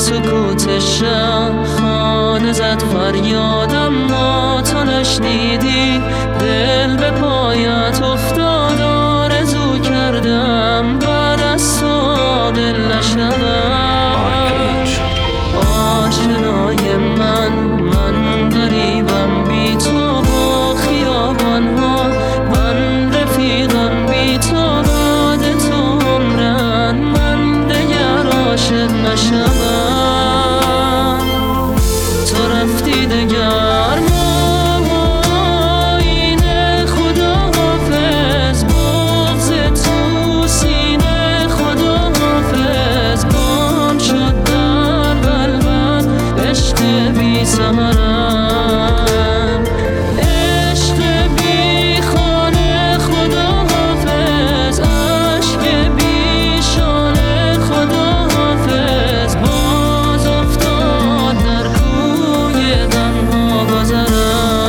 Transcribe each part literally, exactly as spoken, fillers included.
سکوت شب خانه زد فریادم، ما تو نشنیدی. دل به پایت افتاد، آرزو کردم بعد از تو دل نشدم. آشنای من من غریبم بی تو با خیابان ها، من رفیقم بی تو بعد تو عمرن، من دگر عاشق نشدم. تو رفتی دگر ماینه، خدا حافظ بغض تو سینه، خدا حافظ گم شد در قلبم عشق بی ثمرم، عشق بی خانه، خدا حافظ عشق بی شانه، خدا حافظ باز افتاد در کوی غم‌ها گذرم.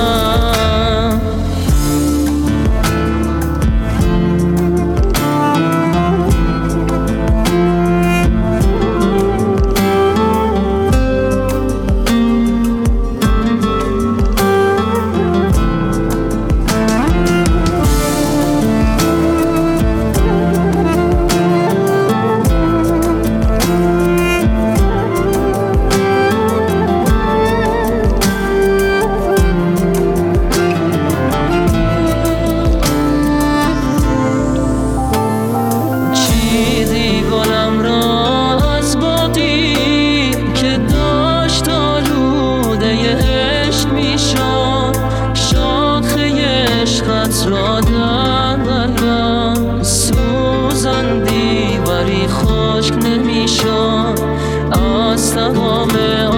را در قلبم سوزندی ولی خشک نمیشد، از تمام